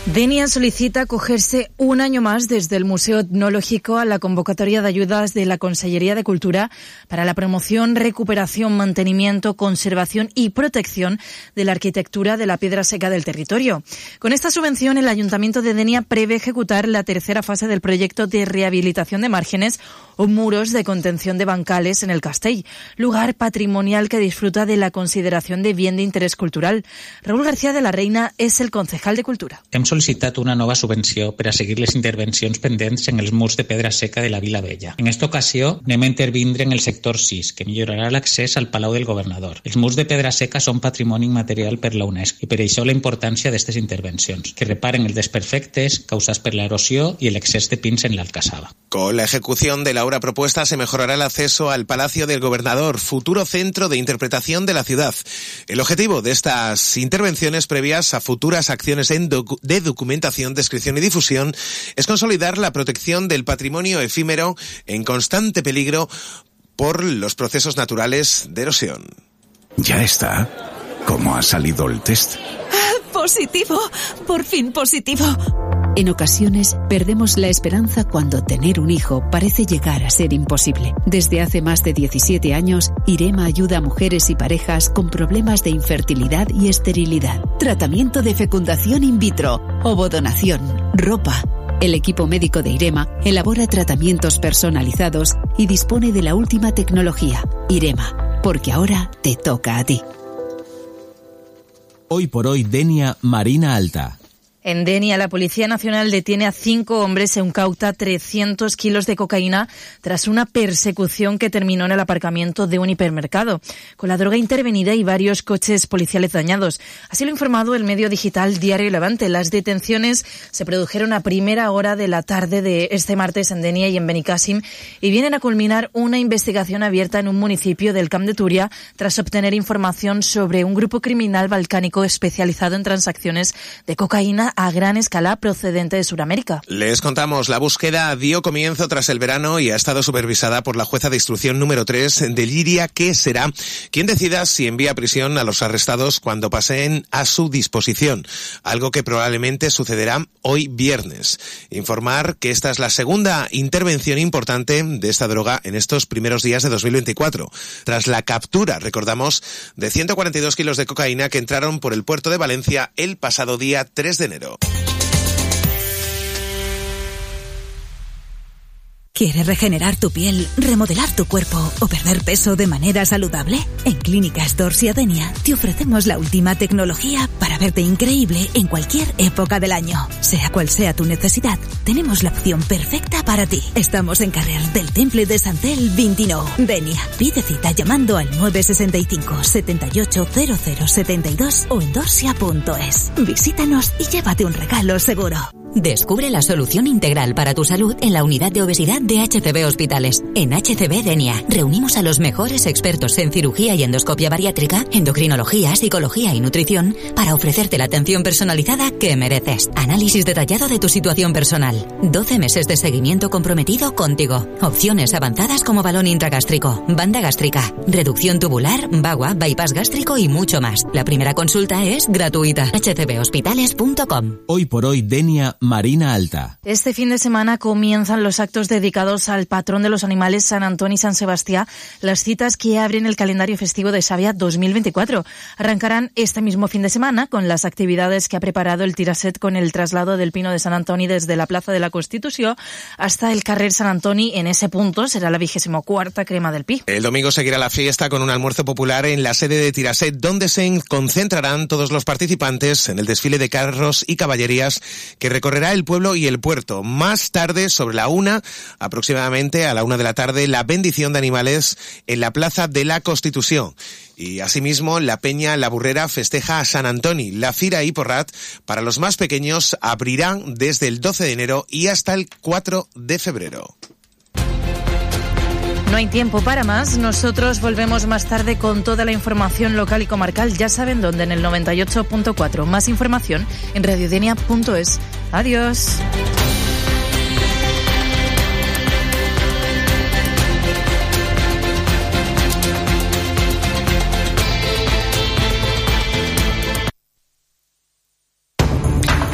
Denia solicita acogerse un año más desde el Museo Etnológico a la convocatoria de ayudas de la Consellería de Cultura para la promoción, recuperación, mantenimiento, conservación y protección de la arquitectura de la piedra seca del territorio. Con esta subvención, el Ayuntamiento de Denia prevé ejecutar la tercera fase del proyecto de rehabilitación de márgenes o muros de contención de bancales en el Castell, lugar patrimonial que disfruta de la consideración de bien de interés cultural. Raúl García de la Reina és el concejal de Cultura. Hem sol·licitat una nova subvenció per a seguir les intervencions pendents en els murs de pedra seca de la Vila Vella. En esta ocasió anem a intervindre en el sector 6, que millorarà l'accés al Palau del Governador. Els murs de pedra seca són patrimoni immaterial per la UNESCO i per això la importància d'aquestes intervencions, que reparen els desperfectes causats per l'erosió i l'excés de pins en l'Alcazaba. Con la ejecución de la obra propuesta se mejorará el acceso al Palacio del Gobernador, futuro centro de interpretación de la ciudad. El objetivo de estas intervenciones previas a futuras acciones de documentación, descripción y difusión es consolidar la protección del patrimonio efímero en constante peligro por los procesos naturales de erosión. Ya está. ¿Cómo ha salido el test? ¡Positivo! ¡Por fin positivo! En ocasiones perdemos la esperanza cuando tener un hijo parece llegar a ser imposible. Desde hace más de 17 años, IREMA ayuda a mujeres y parejas con problemas de infertilidad y esterilidad. Tratamiento de fecundación in vitro, ovodonación, ropa. El equipo médico de IREMA elabora tratamientos personalizados y dispone de la última tecnología. IREMA, porque ahora te toca a ti. Hoy por hoy, Denia, Marina Alta. En Denia, la Policía Nacional detiene a 5 hombres e incauta 300 kilos de cocaína tras una persecución que terminó en el aparcamiento de un hipermercado, con la droga intervenida y varios coches policiales dañados. Así lo ha informado el medio digital Diario Levante. Las detenciones se produjeron a primera hora de la tarde de este martes en Denia y en Benicàssim y vienen a culminar una investigación abierta en un municipio del Camp de Túria tras obtener información sobre un grupo criminal balcánico especializado en transacciones de cocaína a gran escala procedente de Sudamérica. Les contamos, la búsqueda dio comienzo tras el verano y ha estado supervisada por la jueza de instrucción número 3 de Llíria, que será quien decida si envía a prisión a los arrestados cuando paseen a su disposición, algo que probablemente sucederá hoy viernes. Informar que esta es la segunda intervención importante de esta droga en estos primeros días de 2024, tras la captura, recordamos, de 142 kilos de cocaína que entraron por el puerto de Valencia el pasado día 3 de enero. ¿Quieres regenerar tu piel, remodelar tu cuerpo o perder peso de manera saludable? En Clínicas Dors y Denia te ofrecemos la última tecnología para verte increíble en cualquier época del año. Sea cual sea tu necesidad, tenemos la opción perfecta para ti. Estamos en carrer del Temple de Santel 29. Denia. Pide cita llamando al 965 78 00 72 o en dorsia.es. Visítanos y llévate un regalo seguro. Descubre la solución integral para tu salud en la unidad de obesidad de HCB Hospitales. En HCB Denia reunimos a los mejores expertos en cirugía y endoscopia bariátrica, endocrinología, psicología y nutrición para ofrecerte la atención personalizada que mereces. Análisis detallado de tu situación personal. 12 meses de seguimiento comprometido contigo. Opciones avanzadas como balón intragástrico, banda gástrica, reducción tubular, bagua, bypass gástrico y mucho más. La primera consulta es gratuita. hcbhospitales.com. Hoy por hoy, Denia, Marina Alta. Este fin de semana comienzan los actos dedicados al patrón de los animales, Sant Antoni y Sant Sebastià, las citas que abren el calendario festivo de Xàbia 2024. Arrancarán este mismo fin de semana con las actividades que ha preparado el Tiraset con el traslado del Pino de Sant Antoni desde la Plaza de la Constitución hasta el carrer Sant Antoni. En ese punto será la 24ª crema del Pi. El domingo seguirá la fiesta con un almuerzo popular en la sede de Tiraset, donde se concentrarán todos los participantes en el desfile de carros y caballerías que recorrerá el pueblo y el puerto. Más tarde, sobre la 1, aproximadamente a la 1 de la tarde, la bendición de animales en la Plaza de la Constitución. Y asimismo, la Peña La Burrera festeja a Sant Antoni. La Fira y Porrat, para los más pequeños, abrirán desde el 12 de enero y hasta el 4 de febrero. No hay tiempo para más. Nosotros volvemos más tarde con toda la información local y comarcal. Ya saben dónde, en el 98.4. Más información en radiodenia.es. Adiós.